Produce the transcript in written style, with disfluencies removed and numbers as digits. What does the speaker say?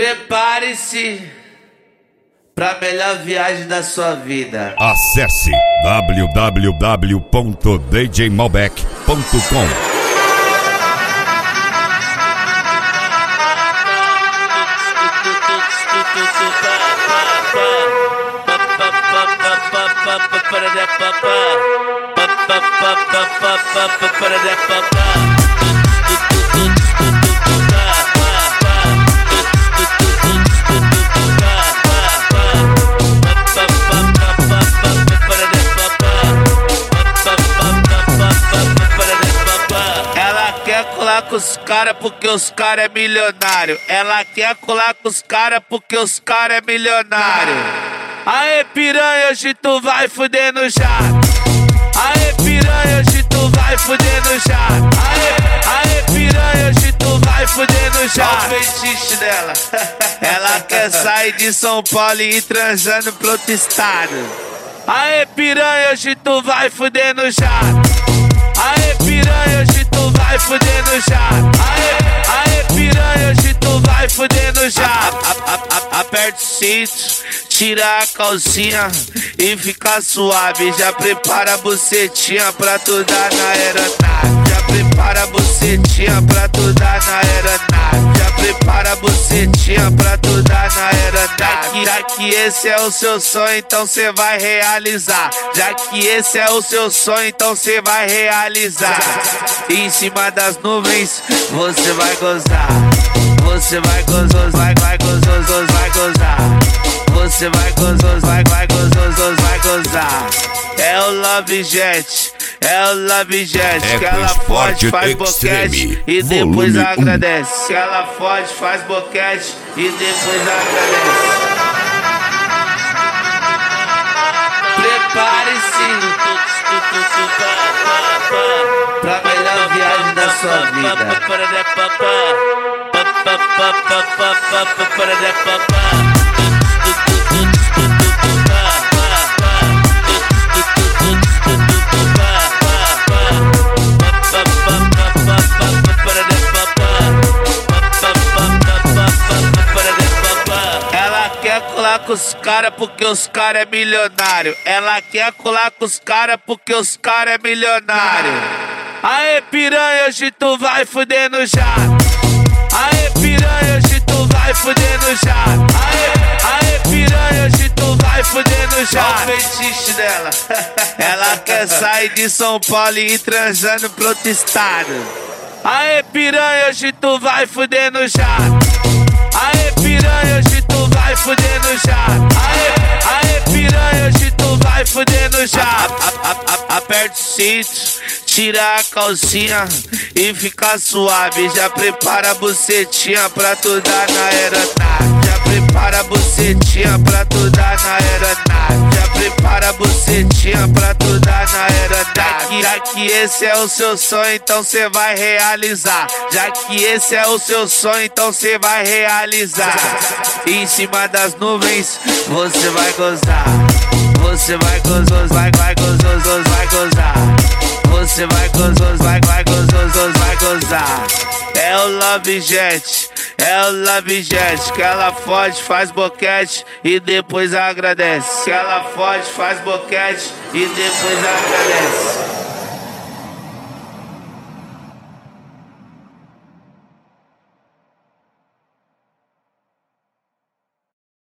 Prepare-se pra melhor viagem da sua vida. Acesse www.djmalbec.com. Ela quer colar com os cara porque os cara é milionário. Ela quer colar com os cara porque os cara é milionário. Aê piranha, hoje tu vai fuder no jato. Aê piranha, hoje tu vai fuder no jato. Aê piranha, hoje tu vai fuder no jato. Olha o feitiço dela. Ela quer sair de São Paulo e ir transando pro outro estado. Aê piranha, hoje tu vai fuder no jato. Aê piranha, hoje tu vai fuder no jato. Aê piranha, hoje tu vai fuder no jato. Aperta o cinto, tira a calcinha e fica suave. Já prepara a bucetinha pra tu dar na aeronave. Já prepara a bucetinha pra tu dar na aeronave. Já prepara a bucetinha pra tu dar na aeronave. Já que esse é o seu sonho, então cê vai realizar. Já que esse é o seu sonho, então cê vai realizar. Em cima das nuvens, você vai gozar. Você vai gozar, vai gozar, vai gozar. Você vai gozar, vai gozar, vai gozar. É o Love Jet, é o Love Jet. Que ela fode, faz boquete e depois agradece. Que ela fode, faz boquete e depois agradece. Prepare-se pra melhor viagem da sua vida. Ela quer colar com os cara porque os cara é milionário. Ela quer colar com os cara porque os cara é milionário. Aê piranha, hoje tu vai fuder no jato. Aê piranha, hoje tu vai fuder no jato. Aê piranha, hoje tu vai fuder no jato. Olha o feitiço dela. Ela quer sair de São Paulo e ir transando pro outro estado. Aê piranha, hoje tu vai fuder no jato. Aê piranha, hoje tu vai fuder no jato. Aê piranha, hoje tu vai fuder no jato. Aperta o cinto, tira a calcinha e fica suave. Já prepara a bucetinha pra tu dar na aeronave. Já prepara a bucetinha pra tu dar na aeronave. Já prepara a bucetinha pra tu dar na aeronave. Já que esse é o seu sonho, então cê vai realizar. Já que esse é o seu sonho, então cê vai realizar. Em cima das nuvens, você vai gozar. Você vai gozar, vai gozar, vai gozar. Você vai gozar, vai gozar, vai gozar. É o Love Jet, é o Love Jet. Que ela fode, faz boquete e depois agradece. Que ela fode, faz boquete e depois agradece.